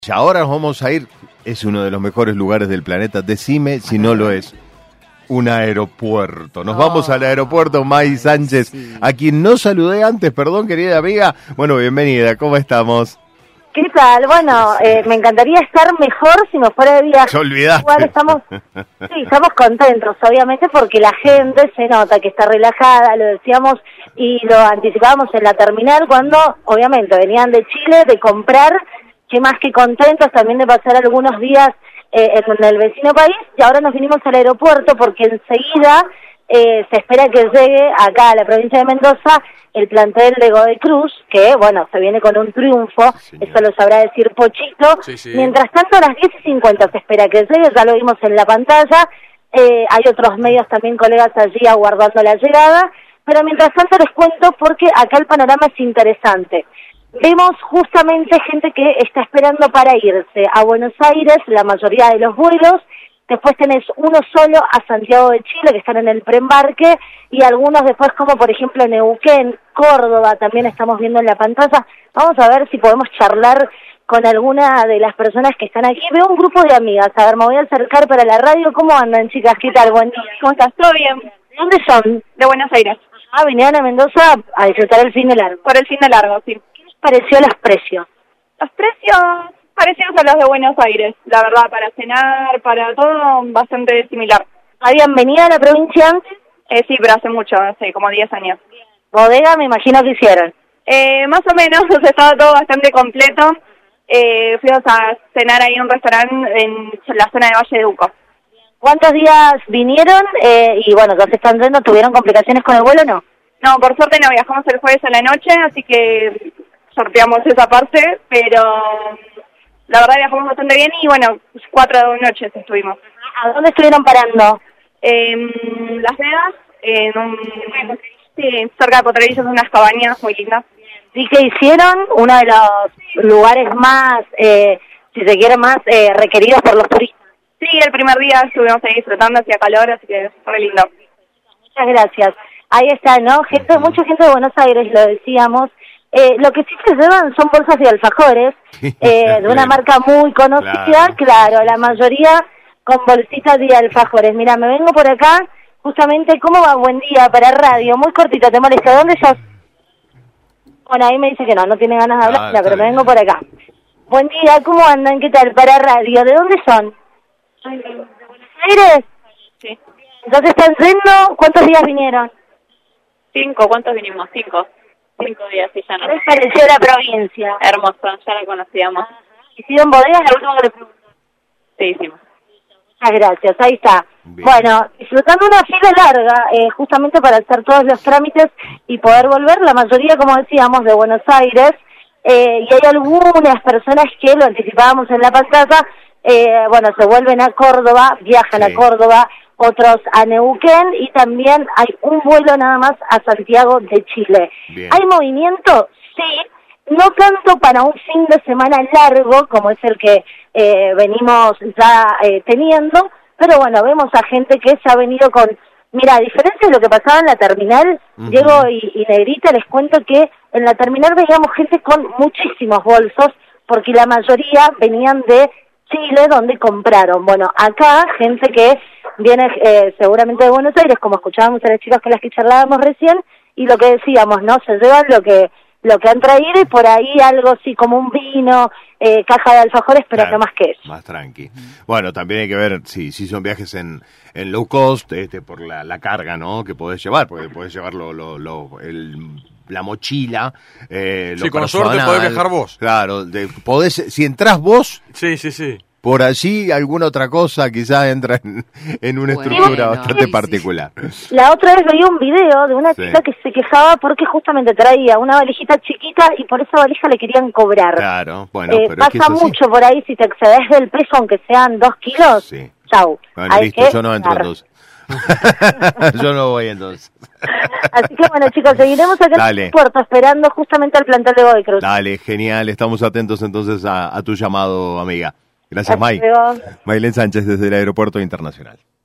Y ahora nos vamos a ir, es uno de los mejores lugares del planeta, decime si no lo es, un aeropuerto. Nos vamos al aeropuerto, May Sánchez, sí. A quien no saludé antes, perdón querida amiga. Bueno, bienvenida, ¿cómo estamos? ¿Qué tal? Bueno, me encantaría estar mejor si me fuera de viaje. Te olvidaste. Igual estamos contentos, obviamente, porque la gente se nota que está relajada, lo decíamos y lo anticipábamos en la terminal cuando, obviamente, venían de Chile de comprar, que más que contentos también de pasar algunos días en el vecino país, y ahora nos vinimos al aeropuerto porque enseguida se espera que llegue acá a la provincia de Mendoza el plantel de Godoy Cruz, que, bueno, se viene con un triunfo, eso lo sabrá decir Pochito. Sí. Mientras tanto, a las 10:50 se espera que llegue, ya lo vimos en la pantalla, hay otros medios también, colegas allí aguardando la llegada, pero mientras tanto les cuento porque acá el panorama es interesante. Vemos justamente gente que está esperando para irse a Buenos Aires, la mayoría de los vuelos. Después tenés uno solo a Santiago de Chile, que están en el preembarque, y algunos después, como por ejemplo Neuquén, Córdoba, también estamos viendo en la pantalla. Vamos a ver si podemos charlar con alguna de las personas que están aquí. Veo un grupo de amigas. A ver, me voy a acercar para la radio. ¿Cómo andan, chicas? ¿Qué tal? Buen día. ¿Cómo estás? ¿Todo bien? ¿De dónde son? De Buenos Aires. Ah, vinieron a Mendoza a disfrutar el fin de largo. Por el fin de largo, sí. ¿Qué les pareció los precios? Los precios parecidos a los de Buenos Aires, la verdad, para cenar, para todo, bastante similar. ¿Habían venido a la provincia antes? Sí, pero hace mucho, hace como 10 años. ¿Bodega me imagino que hicieron? Más o menos, o sea, estaba todo bastante completo. Fuimos a cenar ahí en un restaurante en la zona de Valle de Uco. ¿Cuántos días vinieron? Y bueno, que se están yendo, ¿tuvieron complicaciones con el vuelo o no? No, por suerte no, viajamos el jueves a la noche, así que sorteamos esa parte, pero la verdad viajamos bastante bien y bueno, 4 noches estuvimos. ¿A dónde estuvieron parando? Las Vegas, sí, cerca de Potrerillos, unas cabañas muy lindas. Sí, que hicieron uno de los lugares más, si se quiere, más requeridos por los turistas. Sí, el primer día estuvimos ahí disfrutando, hacía calor, así que fue lindo. Muchas gracias. Ahí está, ¿no? Mucha gente de Buenos Aires, lo decíamos. Lo que sí se llevan son bolsas de alfajores, de una marca muy conocida, claro, la mayoría con bolsitas de alfajores. Mira, me vengo por acá, justamente, ¿cómo va? Buen día, para radio, muy cortita, ¿te molesta? ¿Dónde sos? Bueno, ahí me dice que no tiene ganas de hablar, pero me vengo por acá. Buen día, ¿cómo andan? ¿Qué tal? Para radio, ¿de dónde son? ¿De Buenos Aires? Sí. Entonces, ¿están yendo? ¿Cuántos días vinieron? 5, ¿cuántos vinimos? 5 días, sí, ya no. ¿Qué les pareció la provincia? Hermoso, ya la conocíamos. ¿Hicieron bodegas? La última que le pregunté. Sí, hicimos. Muchas gracias, ahí está. Bien. Bueno, disfrutando una fila larga, justamente para hacer todos los trámites y poder volver, la mayoría, como decíamos, de Buenos Aires, y hay algunas personas que lo anticipábamos en la pantalla, bueno, se vuelven a Córdoba, viajan a Córdoba, otros a Neuquén, y también hay un vuelo nada más a Santiago de Chile. Bien. ¿Hay movimiento? Sí, no tanto para un fin de semana largo, como es el que venimos ya teniendo, pero bueno, vemos a gente que se ha venido con... Mira, a diferencia de lo que pasaba en la terminal, Diego y Negrita, les cuento que en la terminal veíamos gente con muchísimos bolsos, porque la mayoría venían de Chile, donde compraron. Bueno, acá, gente que viene seguramente de Buenos Aires, como escuchábamos a las chicas con las que charlábamos recién, y lo que decíamos, ¿no? Se llevan lo que han traído y por ahí algo así como un vino, caja de alfajores, pero no más que eso. Más tranqui. Bueno, también hay que ver si son viajes en low cost, por la carga, ¿no? Que podés llevar, porque podés llevar la mochila, sí, con suerte podés viajar vos. Claro, si entrás vos... Sí. Por allí alguna otra cosa quizás entra en una estructura bastante particular. La otra vez veía un video de una chica que se quejaba porque justamente traía una valijita chiquita y por esa valija le querían cobrar. Claro, bueno, pero pasa es que mucho por ahí, si te excedes del peso, aunque sean 2 kilos, chau. Bueno, listo, yo no entro entonces. Yo no voy entonces. Así que bueno, chicos, seguiremos acá en el puerto esperando justamente al plantel de Godoy Cruz. Dale, genial, estamos atentos entonces a tu llamado, amiga. Gracias, May. Maylén Sánchez desde el Aeropuerto Internacional.